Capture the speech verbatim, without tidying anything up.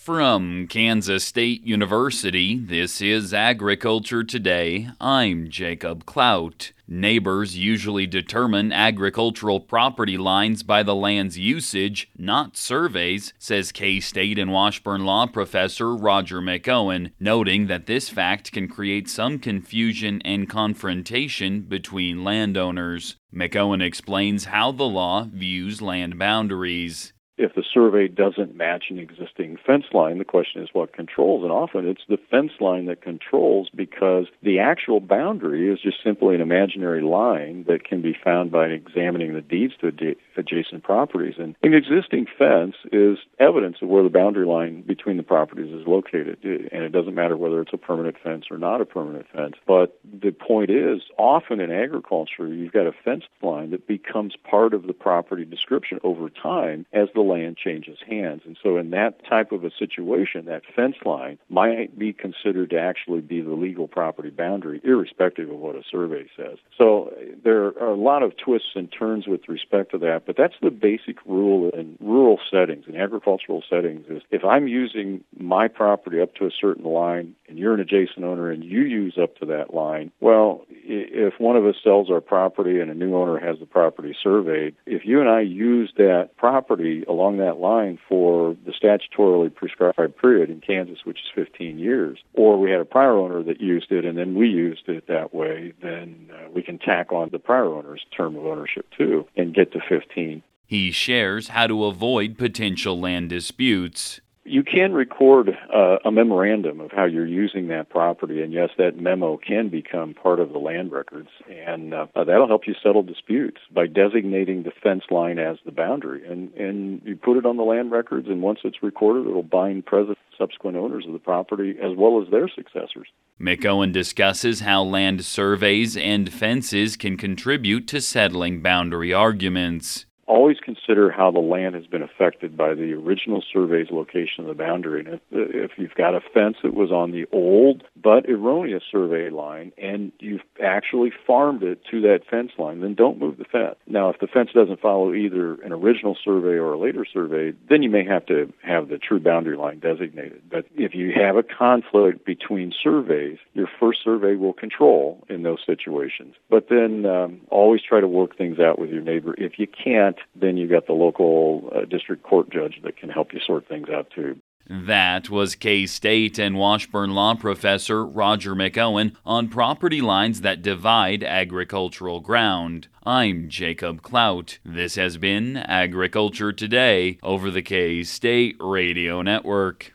From Kansas State University, this is Agriculture Today. I'm Jacob Clout. Neighbors usually determine agricultural property lines by the land's usage, not surveys, says K-State and Washburn law professor Roger McOwen, noting that this fact can create some confusion and confrontation between landowners. McOwen explains how the law views land boundaries. If the survey doesn't match an existing fence line, the question is what controls, and often it's the fence line that controls because the actual boundary is just simply an imaginary line that can be found by examining the deeds to ad- adjacent properties. And an existing fence is evidence of where the boundary line between the properties is located, and it doesn't matter whether it's a permanent fence or not a permanent fence. But the point is, often in agriculture, you've got a fence line that becomes part of the property description over time as the land changes hands. And so in that type of a situation, that fence line might be considered to actually be the legal property boundary, irrespective of what a survey says. So there are a lot of twists and turns with respect to that, but that's the basic rule in rural settings, in agricultural settings, is if I'm using my property up to a certain line and you're an adjacent owner and you use up to that line, well, if one of us sells our property and a new owner has the property surveyed, if you and I use that property along that line for the statutorily prescribed period in Kansas, which is fifteen years, or we had a prior owner that used it and then we used it that way, then uh, we can tack on the prior owner's term of ownership too and get to fifteen. He shares how to avoid potential land disputes. You can record uh, a memorandum of how you're using that property, and yes, that memo can become part of the land records, and uh, that'll help you settle disputes by designating the fence line as the boundary, and, and you put it on the land records, and once it's recorded, it'll bind present subsequent owners of the property as well as their successors. McOwen discusses how land surveys and fences can contribute to settling boundary arguments. Always consider how the land has been affected by the original survey's location of the boundary. And if, if you've got a fence that was on the old but erroneous survey line and you've actually farmed it to that fence line, then don't move the fence. Now, if the fence doesn't follow either an original survey or a later survey, then you may have to have the true boundary line designated. But if you have a conflict between surveys, your first survey will control in those situations. But then um, always try to work things out with your neighbor. If you can't, then you've got the local uh, district court judge that can help you sort things out too. That was K-State and Washburn law professor Roger McOwen on property lines that divide agricultural ground. I'm Jacob Clout. This has been Agriculture Today over the K-State Radio Network.